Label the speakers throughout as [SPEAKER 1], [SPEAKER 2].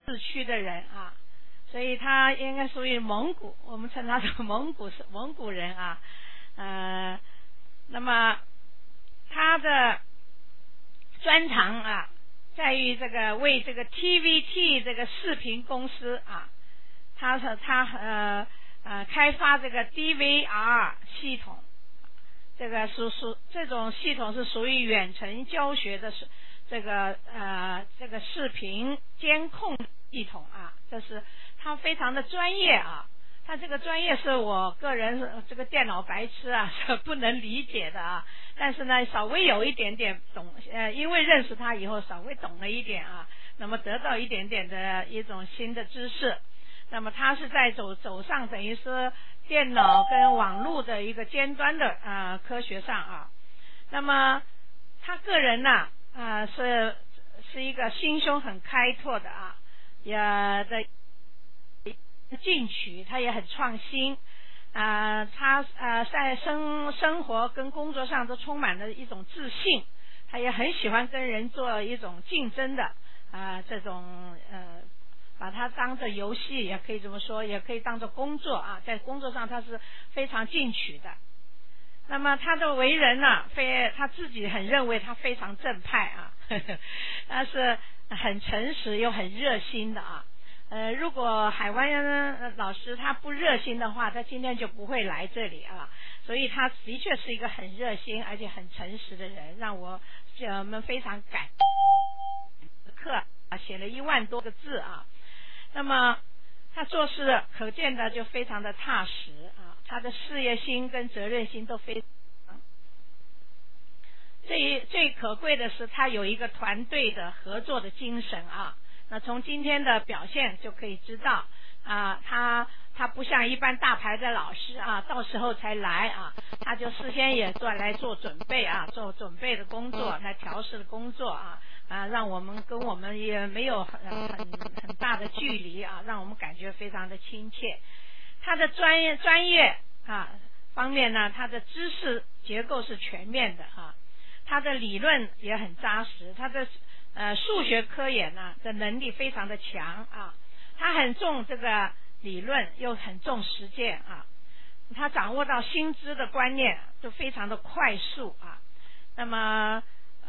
[SPEAKER 1] 市区的人啊，所以他应该属于蒙古，我们称他是蒙古人啊。那么他的专长啊，在于这个为这个 TVT 这个视频公司啊，他开发这个 DVR 系统，这个这种系统是属于远程教学的这个视频监控系统啊，这是他非常的专业啊。他这个专业是我个人这个电脑白痴啊是不能理解的啊，但是呢稍微有一点点懂，因为认识他以后稍微懂了一点啊，那么得到一点点的一种新的知识。那么他是在走上等于是电脑跟网络的一个尖端的科学上啊。那么他个人呢是一个心胸很开拓的啊，进取，他也很创新他在生活跟工作上都充满了一种自信，他也很喜欢跟人做一种竞争的这种把它当作游戏也可以这么说，也可以当作工作啊，在工作上他是非常进取的。那么他的为人呢，他自己很认为他非常正派啊，他是很诚实又很热心的啊。如果海湾老师他不热心的话，他今天就不会来这里啊。所以他的确是一个很热心而且很诚实的人，让我们非常感课啊，写了1万多个字啊。那么他做事可见的就非常的踏实啊，他的事业心跟责任心都非常。最可贵的是他有一个团队的合作的精神啊。那从今天的表现就可以知道啊，他不像一般大牌的老师啊，到时候才来啊，他就事先也做准备啊，做准备的工作，来调试的工作啊，让我们跟我们也没有很大的距离啊，让我们感觉非常的亲切。他的专业方面呢，他的知识结构是全面的啊，他的理论也很扎实，他的数学科研呢的能力非常的强啊，他很重这个理论又很重实践啊，他掌握到新知的观念就非常的快速啊。那么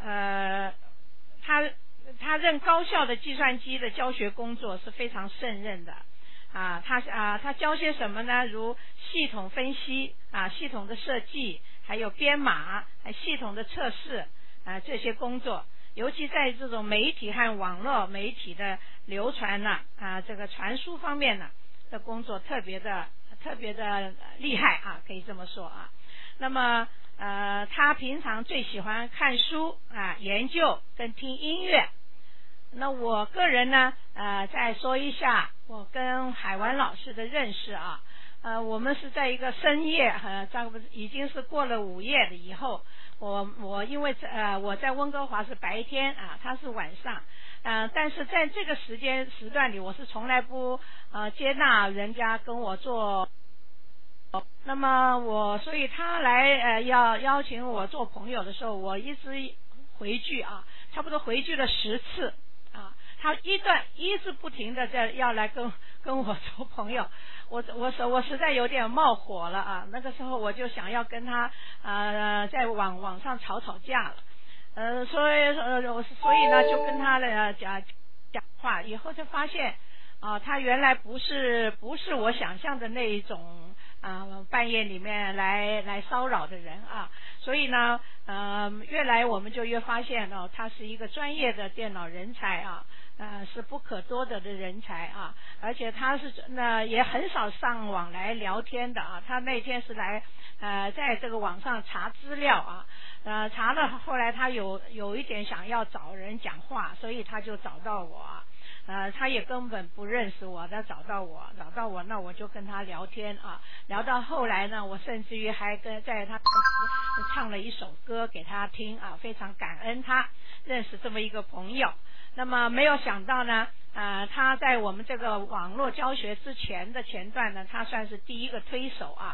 [SPEAKER 1] 他任高校的计算机的教学工作是非常胜任的啊。他教些什么呢？如系统分析啊、系统的设计，还有编码、系统的测试这些工作。尤其在这种媒体和网络媒体的流传这个传输方面的工作特别的厉害啊，可以这么说啊。那么他平常最喜欢看书啊、研究跟听音乐。那我个人呢再说一下我跟海湾老师的认识啊。我们是在一个深夜已经是过了午夜了以后，我因为我在温哥华是白天啊，他是晚上但是在这个时段里，我是从来不接纳人家跟我做。那么所以他来要邀请我做朋友的时候，我一直回拒啊，差不多回拒了10次啊。他一直不停的要来跟我做朋友，我实在有点冒火了啊。那个时候我就想要跟他在网上吵架了，所以呢就跟他讲话，以后就发现他原来不是我想象的那一种半夜里面来骚扰的人啊。所以呢越来我们就越发现他是一个专业的电脑人才啊，是不可多得的人才啊。而且他是也很少上网来聊天的啊。他那天是来在这个网上查资料啊，查了后来他有一点想要找人讲话，所以他就找到我他也根本不认识我，他找到我，那我就跟他聊天啊。聊到后来呢，我甚至于还在他唱了一首歌给他听啊，非常感恩他认识这么一个朋友。那么没有想到呢他在我们这个网络教学之前的前段呢，他算是第一个推手啊。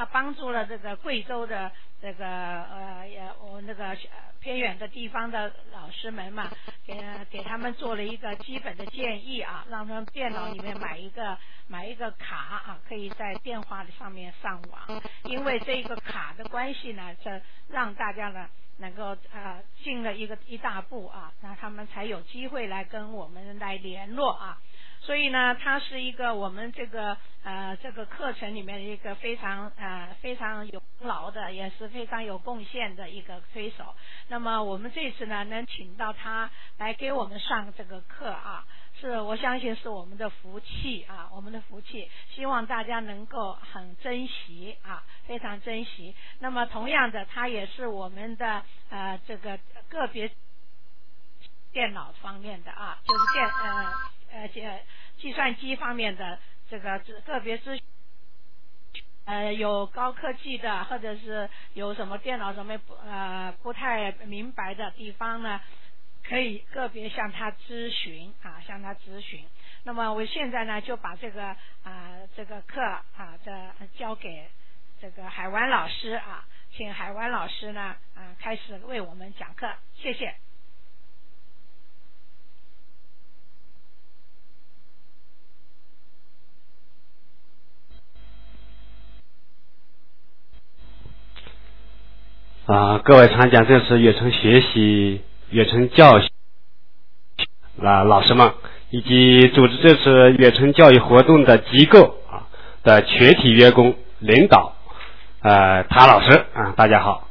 [SPEAKER 1] 他帮助了这个贵州的这个我那个偏远的地方的老师们嘛，给他们做了一个基本的建议啊，让他们电脑里面买一个卡啊，可以在电话上面上网。因为这个卡的关系呢，这让大家呢能够进了一大步啊，那他们才有机会来跟我们来联络啊。所以呢，它是一个我们这个课程里面的一个非常有功劳的，也是非常有贡献的一个推手。那么我们这次呢，能请到他来给我们上这个课啊，我相信是我们的福气啊，我们的福气，希望大家能够很珍惜啊，非常珍惜。那么同样的，它也是我们的这个个别电脑方面的啊，就是计算机方面的这个个别咨询，有高科技的，或者是有什么电脑上面不太明白的地方呢，可以个别向他咨询啊，向他咨询。那么我现在呢就把这个课啊交给这个海湾老师啊，请海湾老师呢开始为我们讲课，谢谢。
[SPEAKER 2] 各位参加这次远程学习、远程教育老师们，以及组织这次远程教育活动的机构的全体员工、领导，谭老师大家好。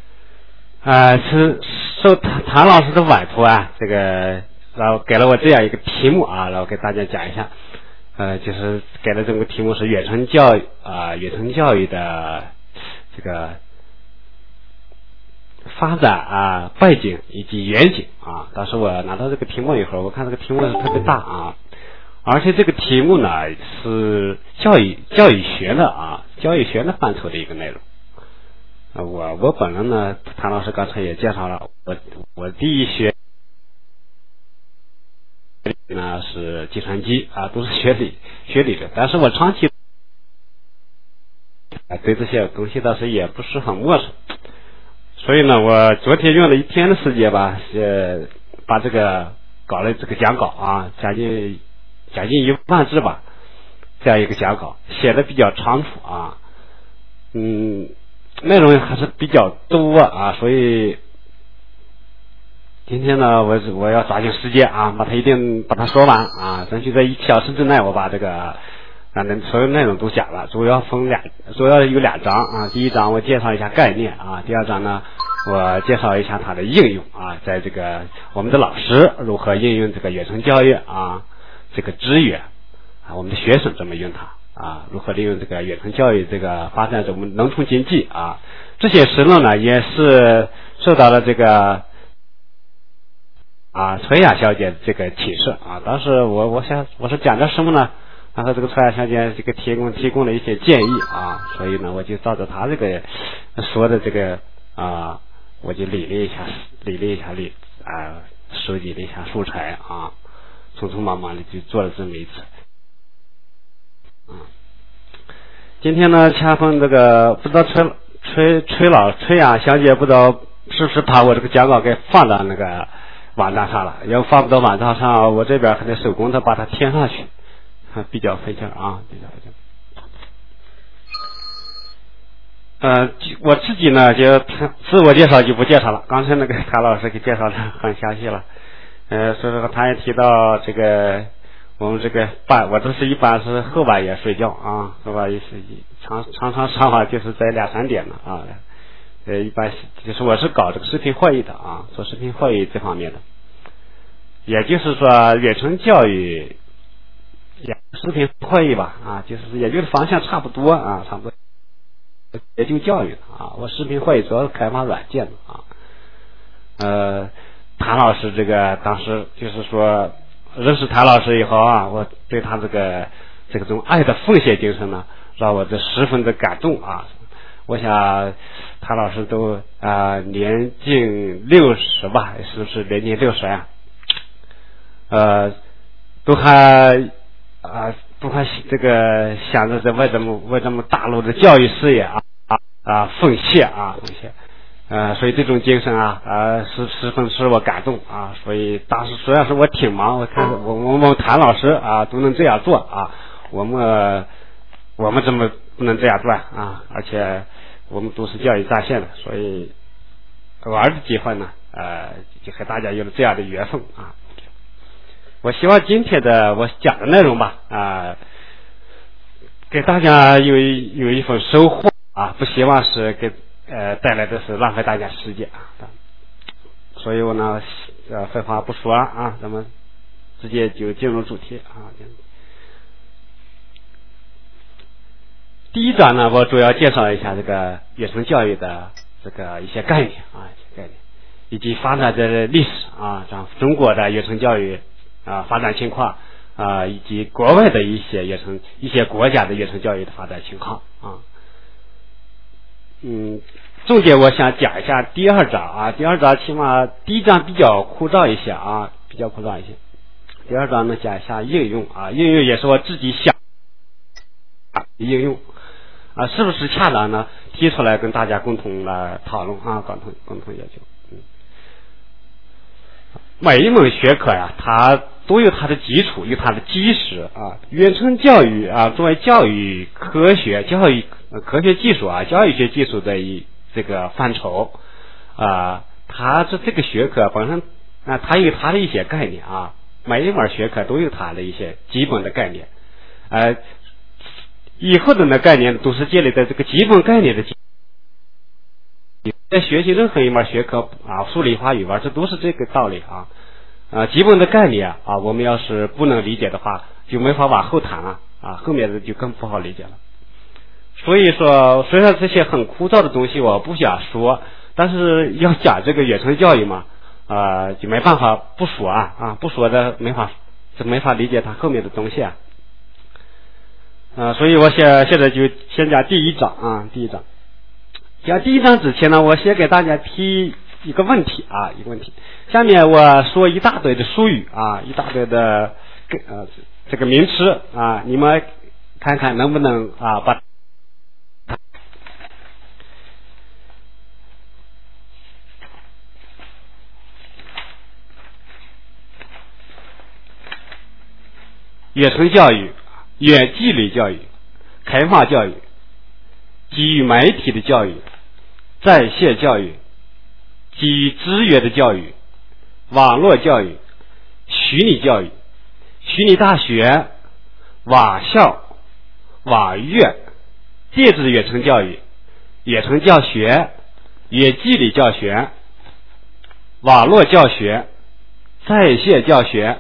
[SPEAKER 2] 是受谭老师的委托这个然后给了我这样一个题目然后给大家讲一下。就是给了这个题目是远程教育远程教育的这个发展背景以及远景当时我拿到这个题目以后，我看这个题目是特别大而且这个题目呢是教育学的教育学的范畴的一个内容。我本人呢，谭老师刚才也介绍了，我第一学呢是计算机都是学理的，但是我长期对这些东西倒是也不是很陌生。所以呢，我昨天用了一天的时间吧，把这个搞了这个讲稿将近1万字吧，这样一个讲稿写的比较仓促内容还是比较多所以今天呢，我要抓紧时间一定把它说完争取在1小时之内我把这个所有内容都讲了。主要有2章第一章我介绍一下概念第二章呢我介绍一下它的应用在这个我们的老师如何应用这个远程教育这个资源我们的学生怎么用它如何利用这个远程教育这个发展我们农村经济这些实论呢也是受到了这个崔雅小姐这个启示当时我是讲的什么呢？然后这个崔雅小姐这个提供了一些建议所以呢我就照着她这个说的这个我就理了一下收集了一下素材匆匆忙忙的就做了这么一次。今天呢恰逢这个不知道崔雅小姐不知道是不是把我这个讲稿给放到那个网站上了，要放不到网站上我这边还得手工的把它添上去，比较费劲比较费劲。我自己呢就自我介绍就不介绍了，刚才那个谭老师给介绍的很详细了。所以说他也提到这个我们这个我这是一般是后半夜睡觉后半夜常常上网就是在2-3点的一般就是我是搞这个视频会议的做视频会议这方面的，也就是说远程教育视频会议吧就是研究的方向差不多差不多研究教育我视频会议主要是开发软件谭老师这个当时就是说认识谭老师以后我对他这种爱的奉献精神呢让我这十分的感动我想谭老师都年近60吧，是不是年近60都还不管这个想着为咱们大陆的教育事业奉献。所以这种精神十分使我感动啊。所以当时虽然是我挺忙，我看我们谭老师都能这样做我们怎么不能这样做而且我们都是教育在线的，所以玩的机会呢就和大家有了这样的缘分我希望今天的我讲的内容吧给大家有一份收获不希望是给带来的是浪费大家时间所以我呢废话不说了咱们直接就进入主题第一章呢，我主要介绍一下这个远程教育的这个一些概念以及发展的历史像中国的远程教育发展情况以及国外的一些国家的远程教育的发展情况重点我想讲一下第二章第二章起码第一章比较枯燥一些第二章呢讲一下应用应用也是我自己想应用是不是恰当呢？提出来跟大家共同来讨论共同研究。每一门学科它都有它的基础，有它的基石远程教育作为教育科学、科学技术教育学技术的这个范畴它这个学科本身它有它的一些概念每一门学科都有它的一些基本的概念以后的那概念都是建立在这个基本概念的在学习任何一门学科数理化语文这都是这个道理基本的概念我们要是不能理解的话就没法往后谈后面的就更不好理解了。所以说虽然这些很枯燥的东西我不想说，但是要讲这个远程教育嘛就没办法不说不说的没法理解它后面的东西所以我现在就先讲第一章讲第一章之前呢，我先给大家提一个问题下面我说一大堆的术语一大堆的这个名词你们看看能不能把远程教育、远距离教育、开放教育、基于媒体的教育、在线教育、基于资源的教育、网络教育、虚拟教育、虚拟大学、网校、网院、电子远程教育、远程教学、远距离教学、网络教学、在线教学、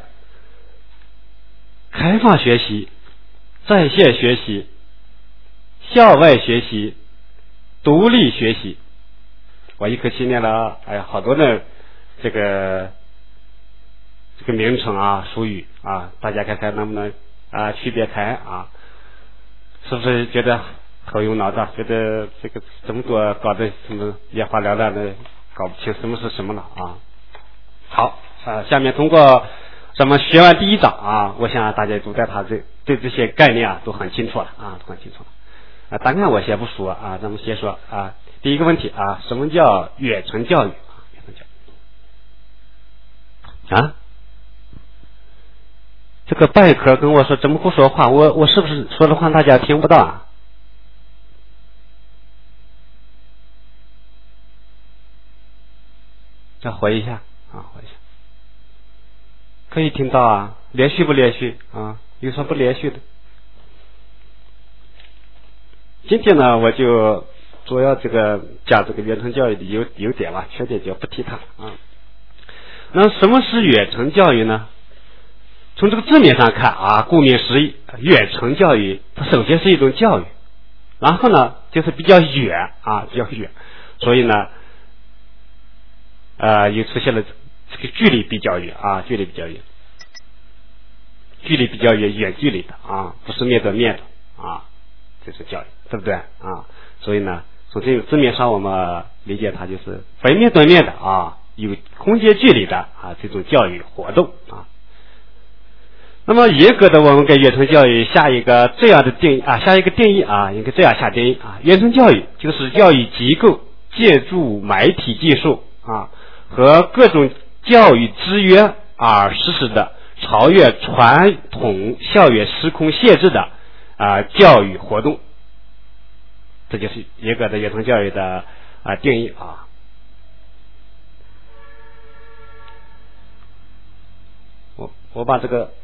[SPEAKER 2] 开放学习、在线学习、校外学习、独立学习。我一口气念了好多的这个名称术语大家看看能不能区别开是不是觉得头晕脑胀，觉得这个这么多搞得什么眼花缭乱的，搞不清什么是什么了好下面通过咱们学完第一章我想大家都对对这些概念都很清楚了都很清楚了当然我先不说咱们先说第一个问题什么叫远程教育这个拜壳跟我说怎么不说话，我是不是说的话大家听不到再回一下回一下，可以听到连续不连续有什么不连续的。今天呢我就主要讲这个远程教育的优点缺点就不提它那什么是远程教育呢？从这个字面上看顾名思义，远程教育它首先是一种教育，然后呢就是比较远比较远，所以呢又出现了这个距离比较远距离比较远，远距离的不是面对面的这是教育，对不对所以呢从这个字面上我们理解它就是非面对面的有空间距离的这种教育活动那么严格的我们给远程教育下一个这样的定义啊，下一个定义啊，应该这样下定义啊，远程教育就是教育机构借助媒体技术啊和各种教育资源而实施的超越传统校园时空限制的教育活动，这就是严格的远程教育的定义啊。我把这个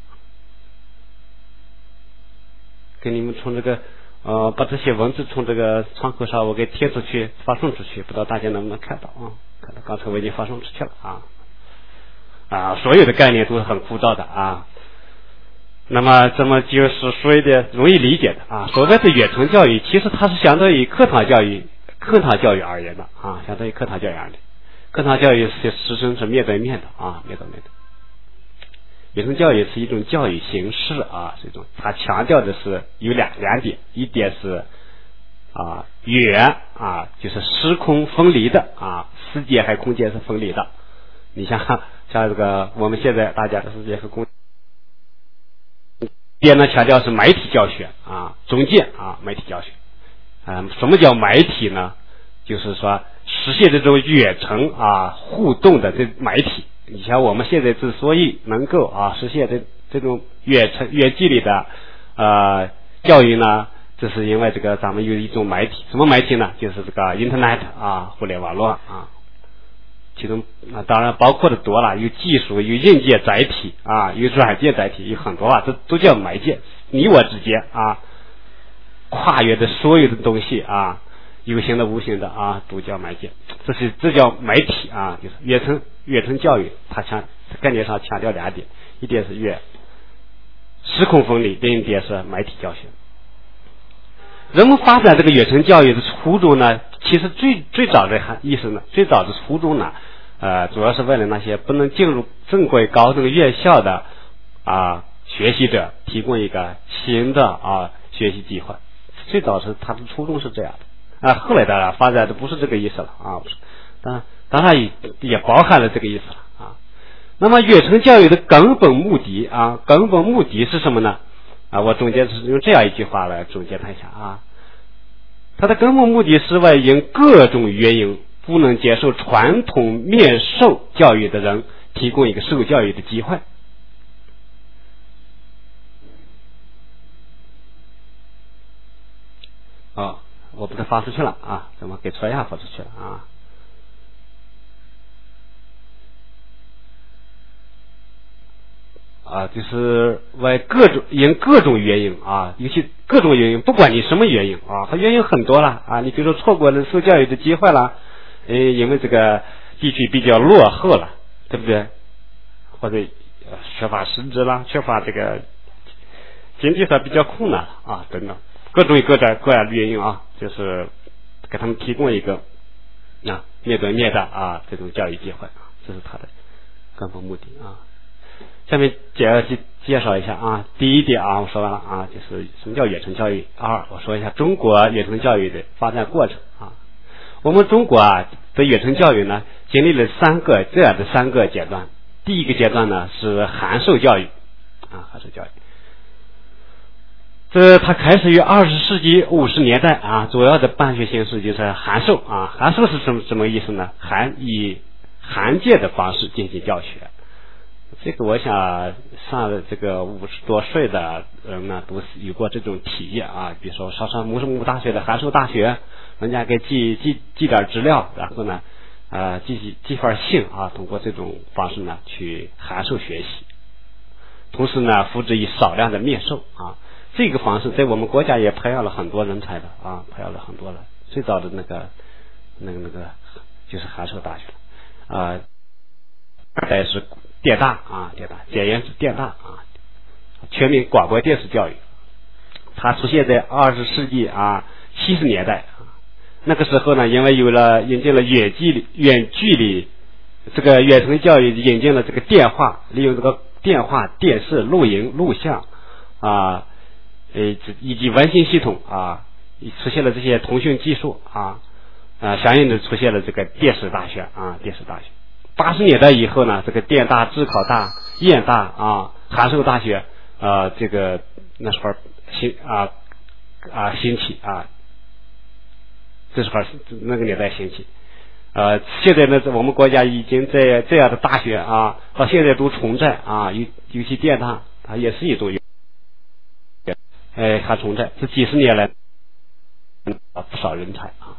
[SPEAKER 2] 给你们从这个把这些文字从这个窗口上我给贴出去发送出去，不知道大家能不能看到啊？看到刚才我已经发送出去了所有的概念都是很枯燥的啊。那么这么就是说一点容易理解的啊。所谓的远程教育，其实它是相对于课堂教育而言的啊，相对于课堂教育而言的。课堂教育师生是面对面的啊，面对面的。远程教育是一种教育形式啊，是一种，它强调的是有两点，一点是远就是时空分离的啊，时间和空间是分离的。你像这个我们现在大家的时间和空间呢，强调是媒体教学啊，中介媒体教学。什么叫媒体呢？就是说实现这种远程互动的这媒体。你像我们现在之所以能够实现这种远距离的教育呢，这是因为这个咱们有一种媒体，什么媒体呢？就是这个 Internet 互联网络其中当然包括的多了，有技术，有硬件载体有软件载体，有很多这都叫媒介。你我之间跨越的所有的东西有形的无形的都叫媒介，这叫媒体就是远程教育，它概念上强调两点，一点是时空分离，另一点是媒体教学。人们发展这个远程教育的初衷呢，其实最早的意思呢，最早的初衷呢，主要是为了那些不能进入正规高等院校的学习者提供一个新的学习机会。最早是它的初衷是这样的后来当然发展的不是这个意思了不是，当然也包含了这个意思了那么远程教育的根本目的是什么呢？我总结是用这样一句话来总结它一下它的根本目的是为因各种原因不能接受传统面授教育的人提供一个受教育的机会。我把它发出去了怎么给车亚发出去了就是为因各种原因尤其各种原因，不管你什么原因它原因很多了你比如说错过了受教育的机会了，因为这个地区比较落后了，对不对？或者缺乏师资啦，缺乏这个经济上比较困难等等，各样的原因就是给他们提供一个面对面的这种教育机会这是它的根本目的下面介绍一下第一点我说完了就是什么叫远程教育。我说一下中国远程教育的发展过程我们中国的远程教育呢，经历了这样的三个阶段。第一个阶段呢是函授教育函授教育，它开始于20世纪50年代主要的办学形式就是函授函授是什么意思呢？以函件的方式进行教学。这个我想上了这个50多岁的人呢都有过这种体验比如说上某大学的函授大学，人家给寄点资料，然后呢寄份信通过这种方式呢去函授学习，同时呢付之以少量的面授这个方式在我们国家也培养了很多人才的培养了很多了。最早的那个就是函授大学二代是电大简言是电大全民广播电视教育，它出现在20世纪70年代那个时候呢，因为引进了远距离这个远程教育，引进了这个电话，利用这个电话、电视、录音、录像以及文信系统出现了这些通讯技术相应的出现了这个电视大学 80年代以后呢，这个电大、智考大、燕大啊、函授大学这个那时候兴起啊，这时候那个年代兴起。现在呢，我们国家已经在这样的大学啊，到现在都存在啊，尤其电大，它也是一种还存在，这几十年来不少人才啊。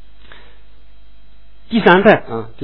[SPEAKER 2] 第三代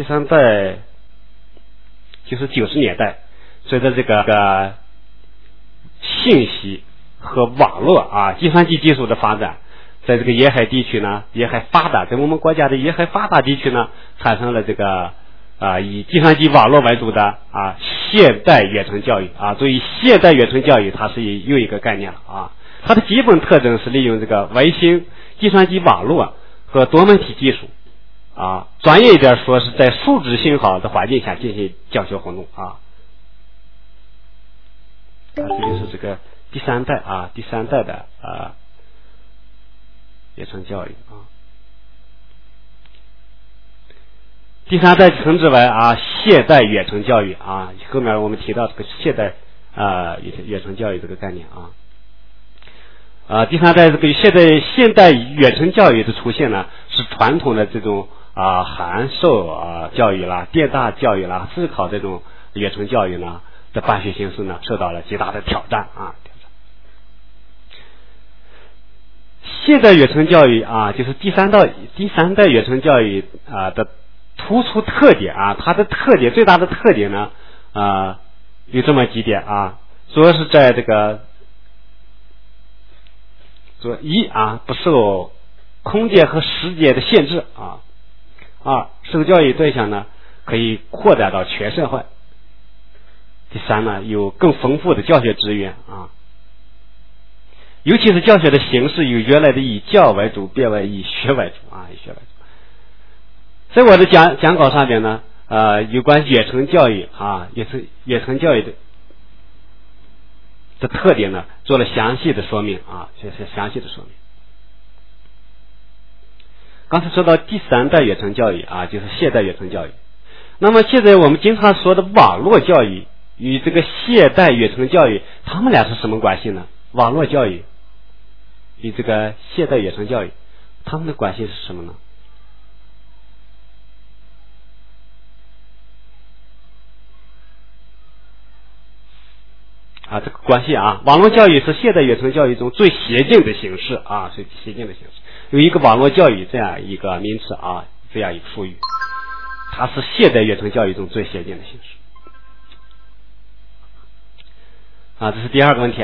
[SPEAKER 2] 就是90年代，随着这个信息和网络啊，计算机技术的发展，在这个沿海地区呢，沿海发达，在我们国家的沿海发达地区呢，产生了这个以计算机网络为主的现代远程教育啊。所以现代远程教育它是又一个概念了啊。它的基本特征是利用这个卫星、计算机网络和多媒体技术啊，专业一点说是在数值信号的环境下进行教学活动啊。这就是这个第三代的远程教育啊。第三代称之为现代远程教育啊。后面我们提到这个现代远程教育这个概念第三代这个现代远程教育的出现呢，是传统的这种函授教育啦、电大教育啦、自考这种远程教育呢的办学形式呢，受到了极大的挑战啊。现代远程教育就是第三代远程教育的突出特点它的最大的特点呢有这么几点主要是在这个不受空间和时间的限制二，受教育对象呢可以扩展到全社会。第三呢，有更丰富的教学资源尤其是教学的形式由原来的以教为主变为以学为主在我的讲稿上面呢有关远程教育远程教育的特点呢做了详细的说明刚才说到第三代远程教育就是现代远程教育。那么现在我们经常说的网络教育与这个现代远程教育，他们俩是什么关系呢？网络教育与这个现代远程教育，他们的关系是什么呢？这个关系网络教育是现代远程教育中最先进的形式最先进的形式。有一个网络教育这样一个名词这样一个术语，它是现代远程教育中最先进的形式这是第二个问题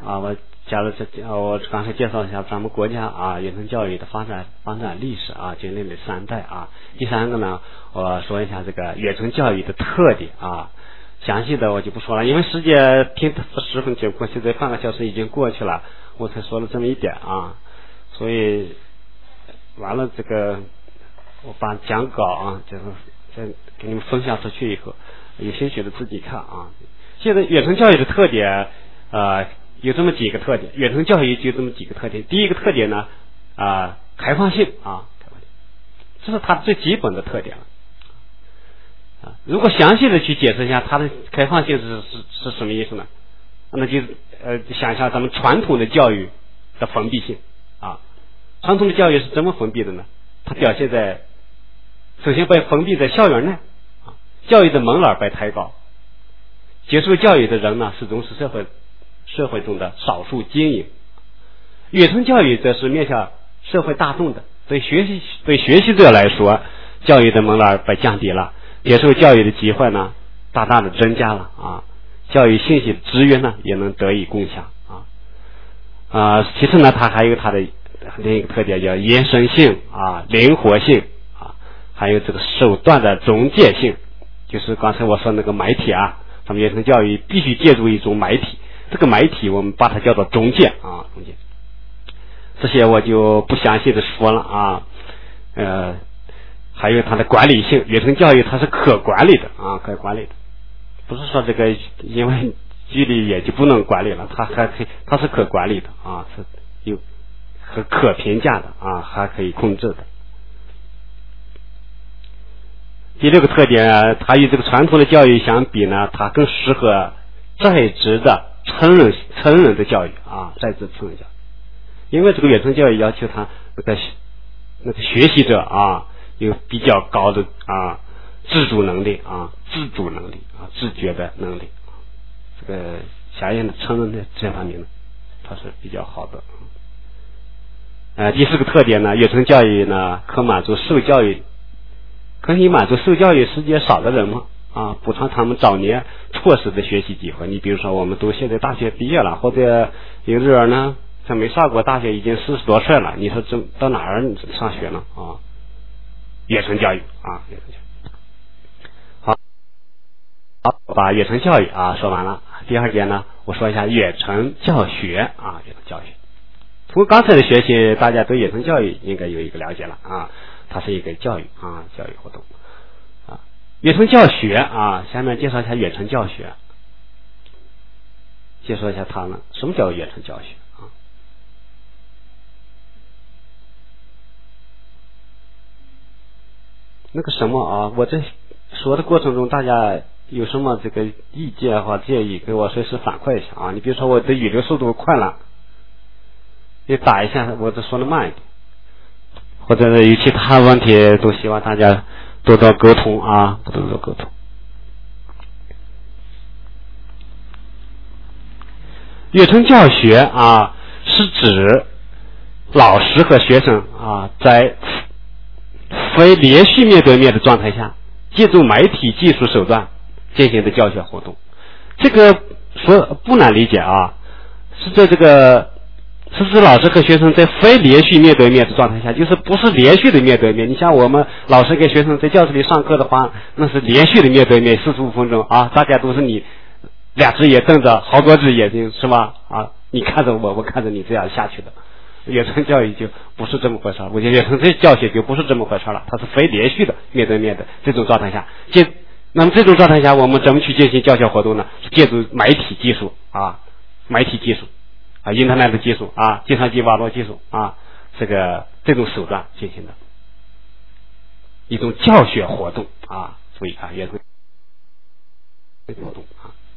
[SPEAKER 2] 我刚才介绍一下咱们国家远程教育的发展历史经历了3代第三个呢，我说一下这个远程教育的特点详细的我就不说了，因为时间听10分紧迫，现在半个小时已经过去了，我才说了这么一点所以完了这个我把讲稿就是再给你们分享出去以后，有兴趣的自己看现在远程教育的特点有这么几个特点，远程教育就这么几个特点。第一个特点呢开放性这是它最基本的特点了如果详细的去解释一下它的开放性是什么意思呢？那就想一下咱们传统的教育的封闭性传统的教育是怎么封闭的呢？它表现在首先被封闭在校园内教育的门槛被抬高，接受教育的人呢始终是社会中的少数精英。远程教育则是面向社会大众的，对学习者来说，教育的门槛被降低了，接受教育的机会呢大大的增加了教育信息的资源呢也能得以共享其次呢，它还有它的另一个特点叫延伸性灵活性还有这个手段的中介性，就是刚才我说那个媒体咱们远程教育必须借助一种媒体，这个媒体我们把它叫做中介中介。这些我就不详细的说了还有它的管理性，远程教育它是可管理的可管理的，不是说这个因为距离也就不能管理了，它是可管理的是有和可评价的还可以控制的。 第6个特点，它与这个传统的教育相比呢，它更适合在职的成人的教育啊，在职成人教育。因为这个远程教育要求他那个学习者啊，有比较高的自主能力啊，自觉的能力。这个狭义的成人的这方面呢，它是比较好的。第4个特点呢，远程教育呢可以满足受教育时间少的人嘛补偿他们早年错失的学习机会。你比如说我们都现在大学毕业了，或者有的人呢他没上过大学，已经40多岁了，你说到哪儿上学呢远程教育远程教育。好，把远程教育说完了。第2节呢，我说一下远程教学远程教学。从刚才的学习，大家对远程教育应该有一个了解了它是一个教育教育活动远程教学下面介绍一下远程教学，介绍一下它呢，什么叫远程教学那个什么我在说的过程中，大家有什么这个意见或建议，给我随时反馈一下你比如说我的语流速度快了，你打一下我这说的慢一点，或者有其他问题，都希望大家多多沟通多多沟通。远程教学是指老师和学生在非连续面对面的状态下，借助媒体技术手段进行的教学活动。这个说不难理解是指老师和学生在非连续面对面的状态下，就是不是连续的面对面。你像我们老师跟学生在教室里上课的话，那是连续的面对面，45分钟大家都是你2只眼瞪着好多只眼睛是吧你看着我看着你，这样下去的。远程教育就不是这么回事，我觉得远程教学就不是这么回事了，它是非连续的面对面的这种状态下。那么这种状态下，我们怎么去进行教学活动呢？是借助媒体技术Internet 的技术计算机网络技术这种手段进行的一种教学活动注意远程活动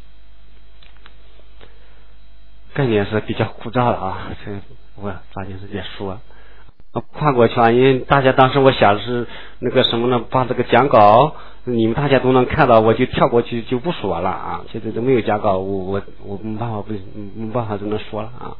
[SPEAKER 2] 概念是比较枯燥的我抓紧时间说跨过去因为大家当时我想的是那个什么呢，把这个讲稿你们大家都能看到，我就跳过去就不说了现在都没有讲稿，我没办法这么说了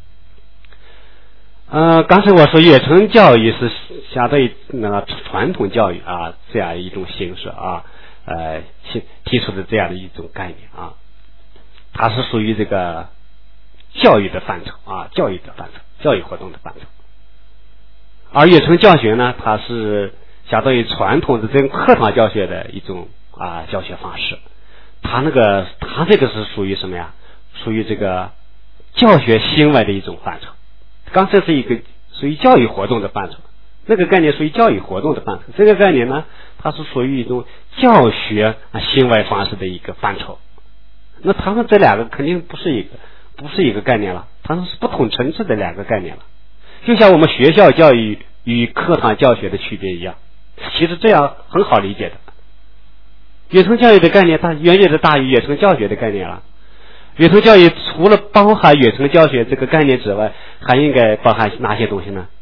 [SPEAKER 2] 刚才我说远程教育是相对于那个传统教育这样一种形式提出的这样的一种概念它是属于这个教育的范畴教育活动的范畴。而远程教学呢，它是相当于传统的这种课堂教学的一种教学方式。它这个是属于什么呀？属于这个教学行为的一种范畴。刚才是一个属于教育活动的范畴，那个概念属于教育活动的范畴。这个概念呢，它是属于一种教学行为方式的一个范畴。那他们这2个肯定不是一个概念了，它们是不同层次的2个概念了。就像我们学校教育与课堂教学的区别一样，其实这样很好理解的。远程教育的概念它远远的大于远程教学的概念了。远程教育除了包含远程教学这个概念之外，还应该包含哪些东西呢？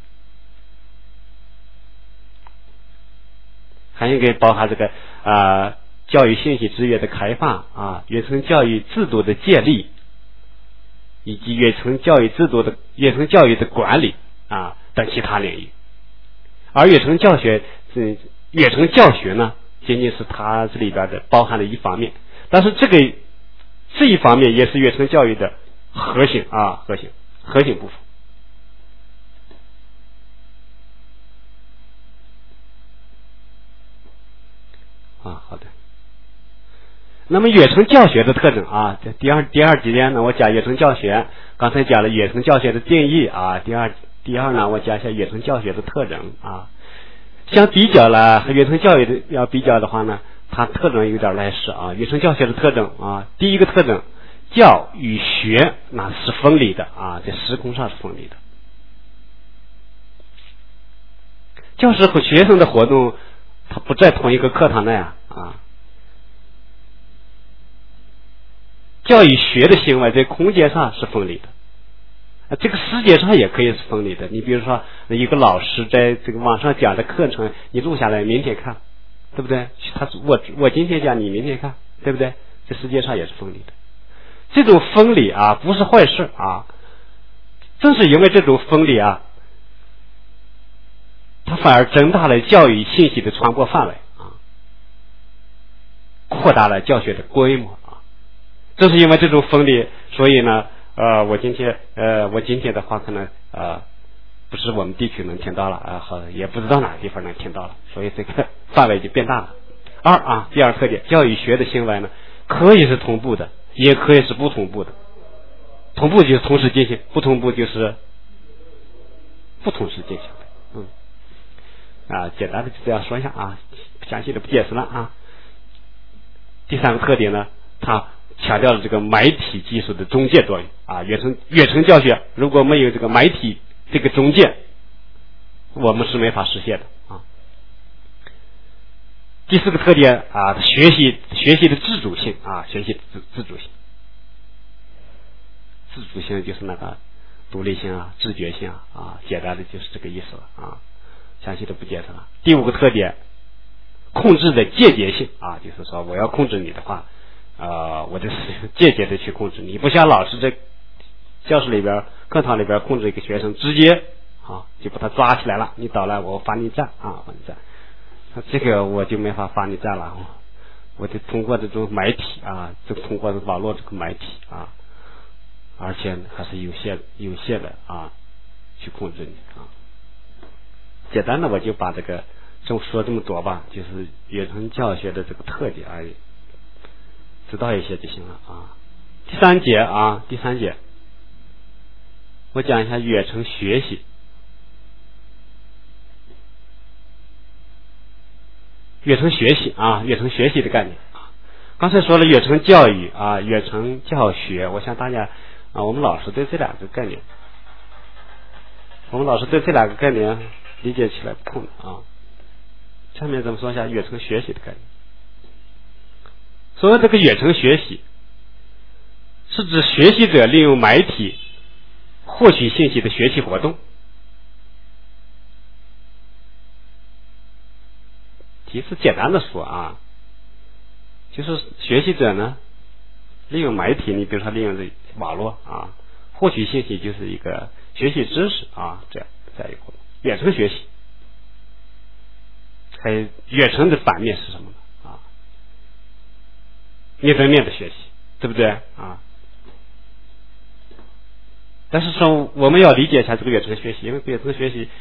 [SPEAKER 2] 还应该包含这个教育信息资源的开放远程教育制度的建立，以及远程教育的管理等其他领域。而远程教学呢，仅仅是它这里边的包含的一方面，但是这一方面也是远程教育的核心部分。好的。那么远程教学的特征这第二节呢，我讲远程教学。刚才讲了远程教学的定义第二呢，我讲一下远程教学的特征相比较了和远程教育的要比较的话呢，它特征有点类似远程教学的特征第一个特征，教与学那是分离的在时空上是分离的。教师和学生的活动它不在同一个课堂内啊。教育学的行为在空间上是分离的，这个时间上也可以是分离的。你比如说一个老师在这个网上讲的课程，你录下来明天看，对不对？我今天讲，你明天看，对不对？这时间上也是分离的。这种分离啊不是坏事啊，正是因为这种分离啊，它反而增大了教育信息的传播范围啊，扩大了教学的规模啊。正是因为这种分离，所以呢我今天的话可能不是我们地区能听到了也不知道哪个地方能听到了，所以这个范围就变大了。第二特点，教育学的行为呢可以是同步的，也可以是不同步的。同步就是同时进行，不同步就是不同时进行的。简单的就这样说一下啊，详细的不解释了啊。第三个特点呢，它强调了这个媒体技术的中介作用啊。远程教学如果没有这个媒体这个中介，我们是没法实现的啊。第四个特点啊，学习的自主性啊，学习自主性。自主性就是那个独立性啊，自觉性啊，简单的就是这个意思了啊，详细的不解释了。第五个特点，控制的间接性啊，就是说我要控制你的话，我就是间接的去控制你，不像老师在教室里边、课堂里边控制一个学生，直接就把他抓起来了，你捣乱我罚你站啊，罚你站。这个我就没法罚你站了，我得通过这种媒体啊，就通过网络这个媒体啊，而且还是有限的啊，去控制你啊。简单的我就把这个说这么多吧，就是远程教学的这个特点而已，知道一些就行了啊。第三节我讲一下远程学习。远程学习的概念啊，刚才说了远程教育啊，远程教学，我想大家我们老师对这两个概念理解起来不同啊。下面咱们说一下远程学习的概念。所谓这个远程学习，是指学习者利用媒体获取信息的学习活动。其实简单的说啊，就是学习者呢利用媒体，你比如说利用这网络啊，获取信息，就是一个学习知识啊，这样一个活动。远程学习，还有远程的反面是什么呢？面对面的学习，对不对啊？但是说我们要理解一下这个远程学习，因为远程学习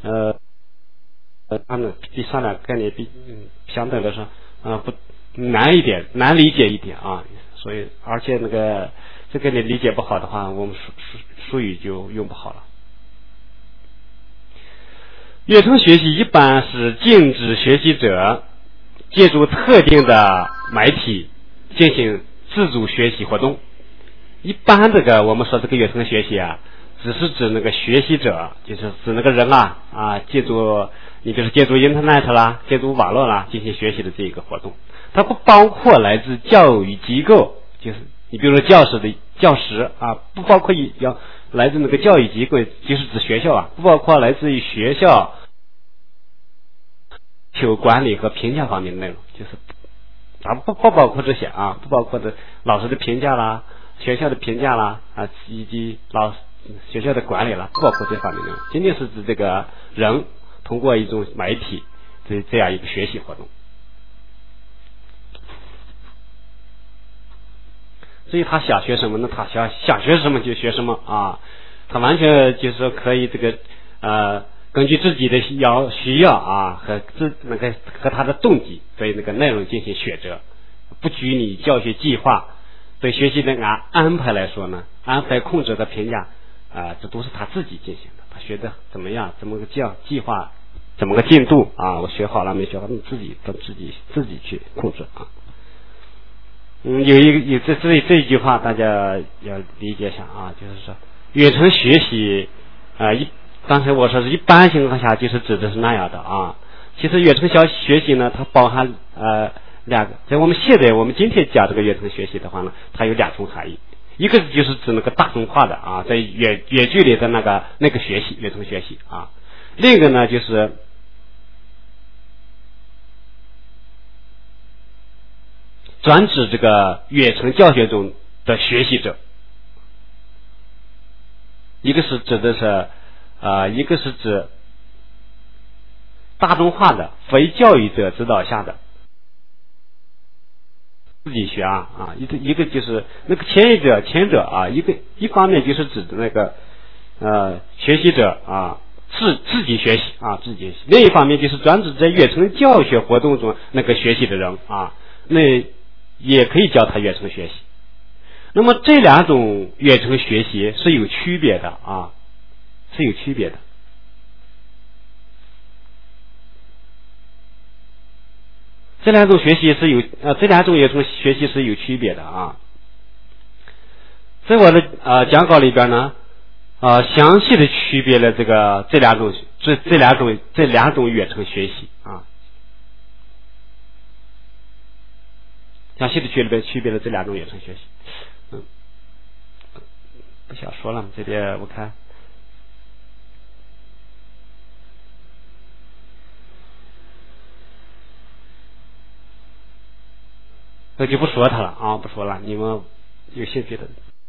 [SPEAKER 2] 他们第三两个概念相对来说不难理解一点啊，所以而且这个你理解不好的话，我们术语就用不好了。远程学习一般是禁止学习者借助特定的媒体进行自主学习活动。一般我们说这个远程学习啊，只是指那个学习者，就是指那个人借助你就是借助 Internet 啦，借助网络啦进行学习的这一个活动。它不包括来自教育机构，就是你比如说教师不包括来自那个教育机构，就是指学校不包括来自于学校管理和评价方面的内容，就是不包括这些不包括的老师的评价啦、学校的评价啦以及学校的管理啦，不包括这方面的内容，仅仅是指这个人通过一种媒体这样一个学习活动。所以他想学什么呢？他想学什么就学什么他完全就是说可以根据自己的需要和他的动机对内容进行选择，不拘泥教学计划。对学习的安排来说呢，安排控制和评价这都是他自己进行的。他学的怎么样，怎么个计划，怎么个进度我学好了没学好，自己去控制有这一句话大家要理解一下就是说远程学习刚才我说是一般情况下就是指的是那样的其实远程学习呢，它包含两个，在我们今天讲这个远程学习的话呢，它有两重含义。一个就是指那个大众化的啊，在远距离的那个学习，远程学习啊。另一个呢，就是专指这个远程教学中的学习者。一个是指的是一个是指大众化的非教育者指导下的自己学一个就是那个前者啊，一方面就是指的那个学习者啊自己学习啊自己学习，另一方面就是专指在远程教学活动中那个学习的人啊，那也可以叫他远程学习。那么这两种远程学习是有区别的啊，是有区别的。这两种学习是有这两种远程学习是有区别的啊。在我的讲稿里边呢详细的区别了这两种远程学习啊，详细的区别了这两种远程学习。不想说了，这边我看我就不说它了啊，不说了，你们有兴趣的。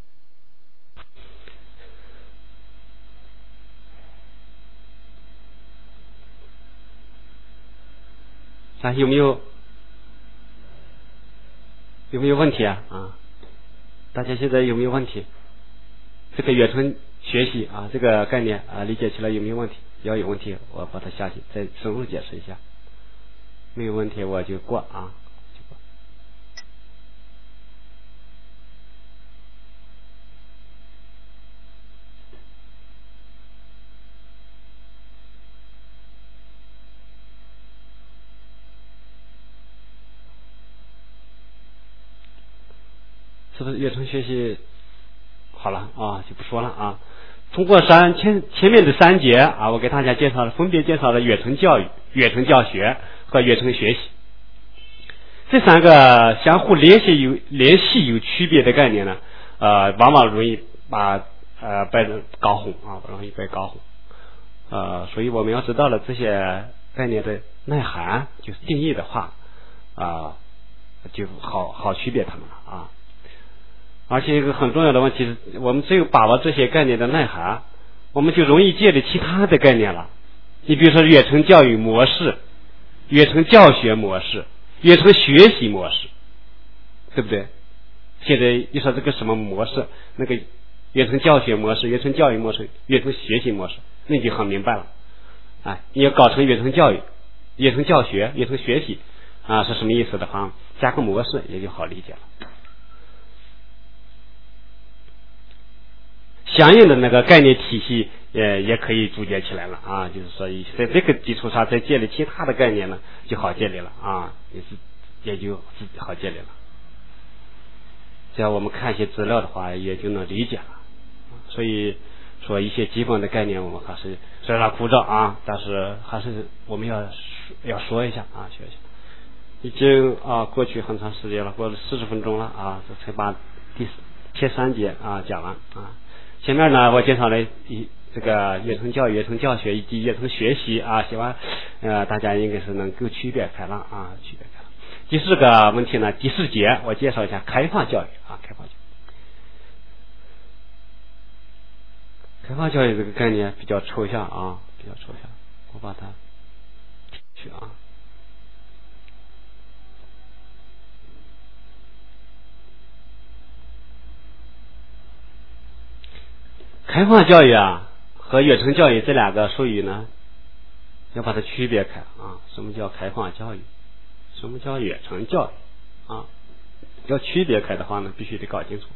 [SPEAKER 2] 有没有问题啊？大家现在有没有问题？这个远程学习啊，这个概念理解起来有没有问题？要有问题，我把它下去再深入解释一下。没有问题，我就过啊。是不是远程学习好了啊？就不说了啊。通过前面的3节啊，我给大家分别介绍了远程教育、远程教学和远程学习这3个相互联系有区别的概念呢，往往容易被人搞混啊，容易被搞混。所以我们要知道了这些概念的内涵，就是定义的话就好区别它们了啊。而且一个很重要的问题是，我们只有把握这些概念的内涵，我们就容易建立其他的概念了。你比如说远程教育模式、远程教学模式、远程学习模式，对不对？现在一说这个什么模式，那个远程教学模式、远程教育模式、远程学习模式，那你就很明白了。你要搞成远程教育、远程教学、远程学习是什么意思的话，加个模式也就好理解了。相应的那个概念体系也可以组建起来了啊，就是说在这个基础上再建立其他的概念呢，就好建立了啊，也就好建立了。只要我们看一些资料的话，也就能理解了。所以说一些基本的概念，我们还是虽然枯燥啊，但是还是我们要说一下啊，学一下。已经过去很长时间了，过了40分钟了啊，这才把前3节讲完啊。前面呢，我介绍了这个远程教育、远程教学以及远程学习啊，希望大家应该是能够区别开了。第4个问题呢，第4节我介绍一下开放教育啊，开放教育这个概念比较抽象啊，我把它去啊。开放教育和远程教育这2个术语呢，要把它区别开啊。什么叫开放教育？什么叫远程教育啊？要区别开的话呢，必须得搞清楚。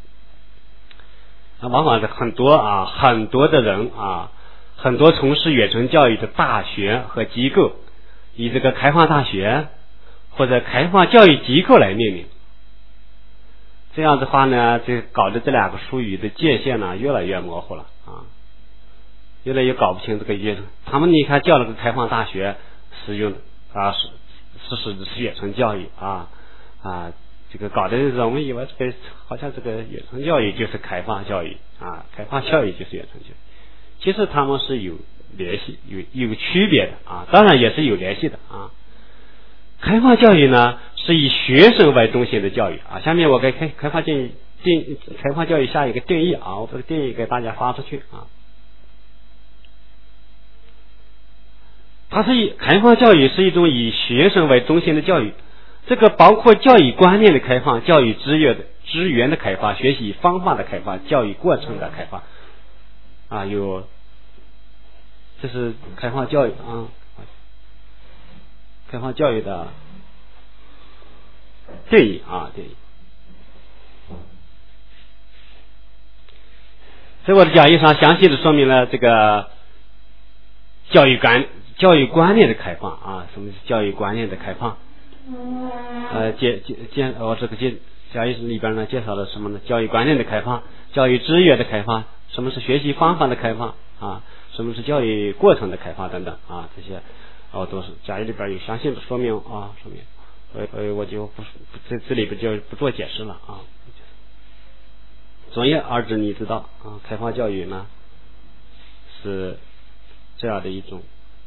[SPEAKER 2] 往往是很多的人很多从事远程教育的大学和机构，以这个开放大学或者开放教育机构来命名。这样的话呢，这搞得这2个术语的界限呢越来越模糊了越来越搞不清这个他们你看叫了个开放大学使用啊实施的是远程教育这个搞得我们以为这个好像这个远程教育就是开放教育开放教育就是远程教育，其实他们是有联系有区别的当然也是有联系的开放教育呢是以学生为中心的教育下面我给开放教育下一个定义我把这个定义给大家发出去它是开放教育是一种以学生为中心的教育，这个包括教育观念的开放、教育资源的开发、学习方法的开发、教育过程的开发这是开放教育开放教育的定义定义。在我的讲义上详细的说明了这个教育观念的开放什么是教育观念的开放？我这个讲义里边呢介绍了什么呢？教育观念的开放、教育资源的开放，什么是学习方法的开放什么是教育过程的开发等等这些都是讲义里边有详细的说明所以我就不这里边就不做解释了总而言之你知道开放教育呢是这样的一种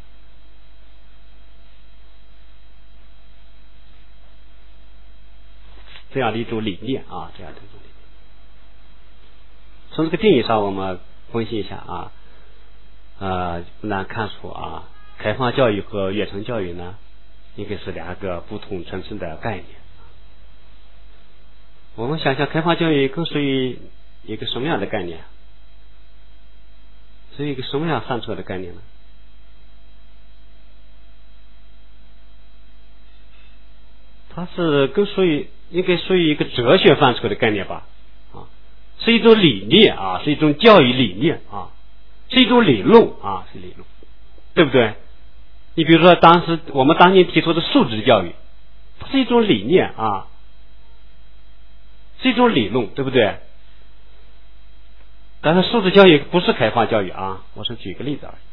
[SPEAKER 2] 理念这样的一种理念从这个定义上我们分析一下不难看出开放教育和远程教育呢应该是两个不同层次的概念。我们想想开放教育更属于一个什么样的概念？是一个什么样范畴的概念呢？它是应该属于一个哲学范畴的概念吧是一种理念是一种教育理念是一种理论是理论，对不对？你比如说我们当年提出的素质教育，它是一种理念是一种理论，对不对？但是素质教育不是开放教育我是举个例子而已。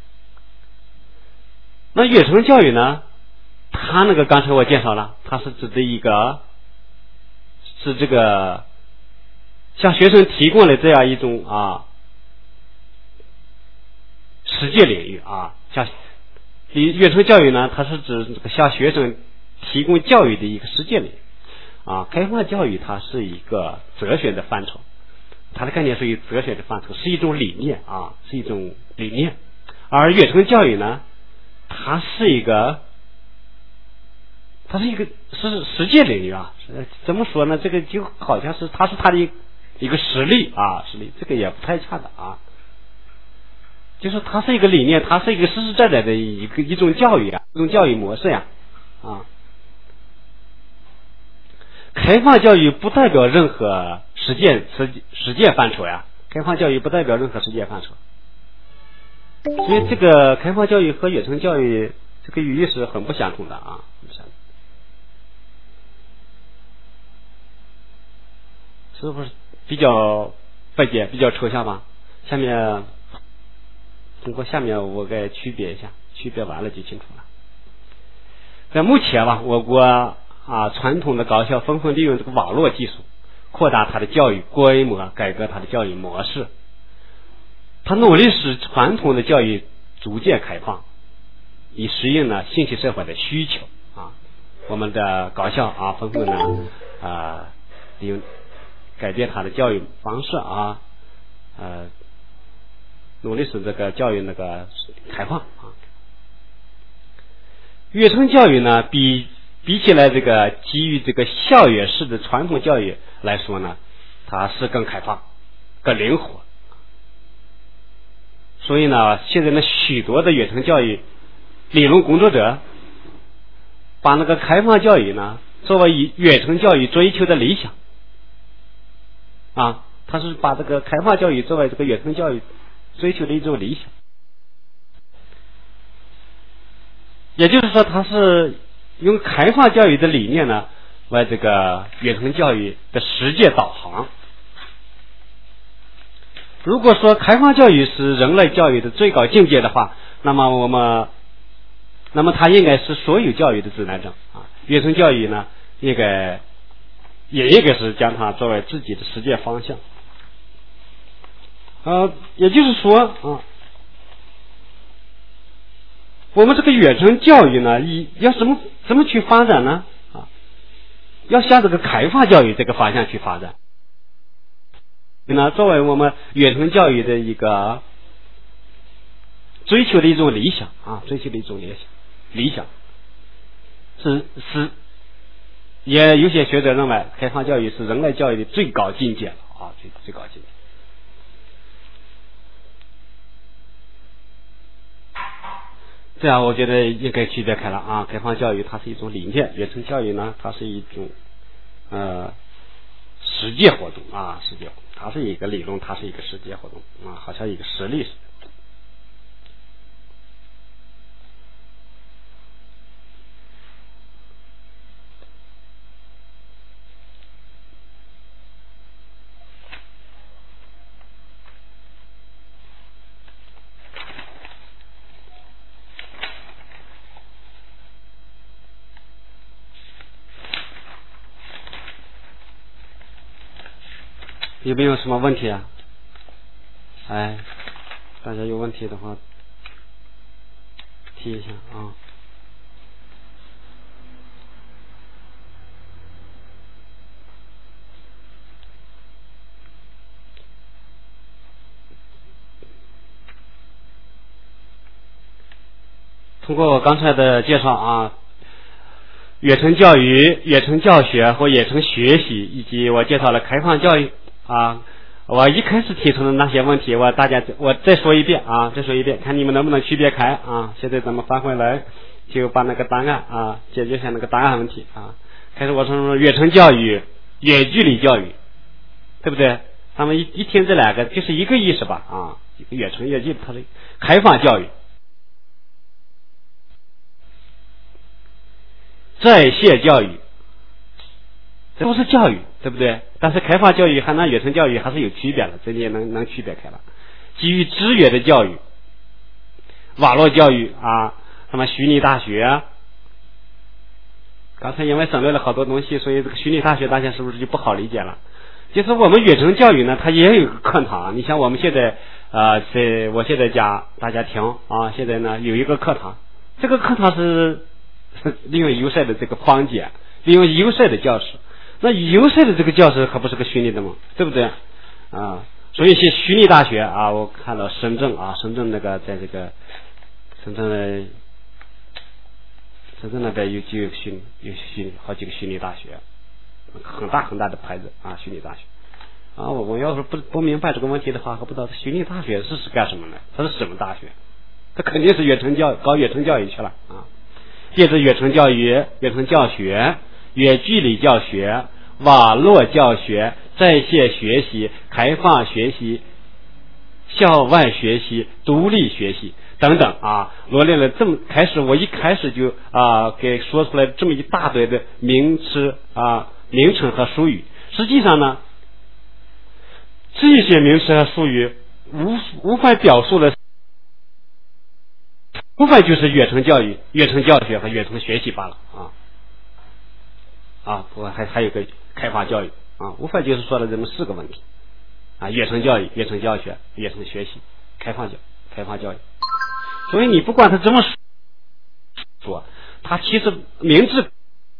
[SPEAKER 2] 那远程教育呢，它那个刚才我介绍了，它是指的是这个向学生提供了这样一种实践领域像远程教育呢，它是指向学生提供教育的一个实践领域开放教育它是一个哲学的范畴，它的概念属于哲学的范畴，是一种理念是一种理念。而远程教育呢，它是一个是实践领域怎么说呢？这个就好像是它的一个实例实例，这个也不太恰当就是它是一个理念，它是一个实实在在的一种教育一种教育模式开放教育不代表任何实践范畴开放教育不代表任何实践范畴，所以这个开放教育和远程教育这个语义是很不相同的是不是比较费解比较抽象吧？通过下面我给区别一下，区别完了就清楚了。在目前我国传统的高校纷纷利用这个网络技术扩大它的教育规模，改革它的教育模式，它努力使传统的教育逐渐开放，以适应了信息社会的需求我们的高校纷纷呢利用改变它的教育方式努力使这个教育那个开放远程教育呢比起来这个基于这个校园式的传统教育来说呢，它是更开放更灵活，所以呢现在呢许多的远程教育理论工作者把那个开放教育呢作为远程教育追求的理想他是把这个开放教育作为这个远程教育追求的一种理想，也就是说他是用开放教育的理念呢为这个远程教育的实践导航。如果说开放教育是人类教育的最高境界的话，那么那么它应该是所有教育的指南针啊。远程教育呢，也应该是将它作为自己的实践方向。也就是说啊，我们这个远程教育呢，要怎么去发展呢？啊，要向这个开放教育这个方向去发展。那作为我们远程教育的一个追求的一种理想啊，追求的一种理想是，也有些学者认为开放教育是人类教育的最高境界了啊，最高境界。这样我觉得应该区别开了啊，开放教育它是一种理念，远程教育呢它是一种实践活动啊，实践活动，它是一个理论，它是一个实践活动啊，好像一个实例似的。有没有什么问题啊？哎，大家有问题的话提一下啊。通过我刚才的介绍啊，远程教育、远程教学和远程学习，以及我介绍了开放教育啊，我一开始提出的那些问题，我再说一遍啊，看你们能不能区别开啊。现在咱们翻回来，就把那个答案啊解决一下那个答案问题啊。开始我说远程教育、远距离教育，对不对？他们一听这两个就是一个意思吧啊，一个远程远距离，它是开放教育、在线教育。这都是教育，对不对？但是开放教育和那远程教育还是有区别的，这里也能区别开了。基于资源的教育、网络教育啊，什么虚拟大学啊。刚才因为省略了好多东西，所以这个虚拟大学大家是不是就不好理解了？就是我们远程教育呢，它也有一个课堂。你像我们现在我现在讲大家听啊，现在呢有一个课堂，这个课堂是利用优设的这个方解，利用优设的教室。那优设的这个教室可不是个虚拟的吗？对不对啊？所以是虚拟大学啊，我看到深圳那个在这个深圳那边有虚拟好几个虚拟大学，很大的牌子啊，虚拟大学啊。我要是不明白这个问题的话，还不知道虚拟大学是干什么的，它是什么大学？它肯定是搞远程教育去了啊，借着远程教育、远程教学、远距离教学、网络教学、在线学习、开放学习、校外学习、独立学习等等啊，罗列了我一开始就给说出来这么一大堆的名词啊、名称和术语。实际上呢，这些名词和术语无法表述的，无非就是远程教育、远程教学和远程学习罢了我还有个开放教育啊，无非就是说了这么4个问题啊：远程教育、远程教学、远程学习、开放教育。所以你不管他这么说，他其实名字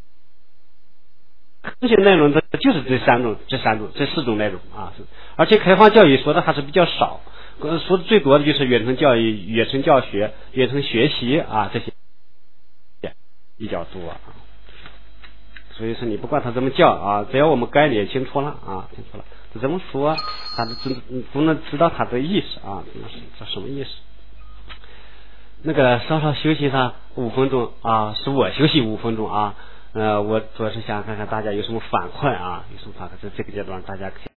[SPEAKER 2] 这些内容的就是这4种内容啊，而且开放教育说的还是比较少，说的最多的就是远程教育、远程教学、远程学习啊，这些比较多啊。所以说你不管他怎么叫啊，只要我们概念清楚了，他怎么说，他都能知道他的意思啊，这什么意思？那个稍稍休息上5分钟啊，是我休息5分钟啊。我主要是想看看大家有什么反馈啊，在这个阶段大家可以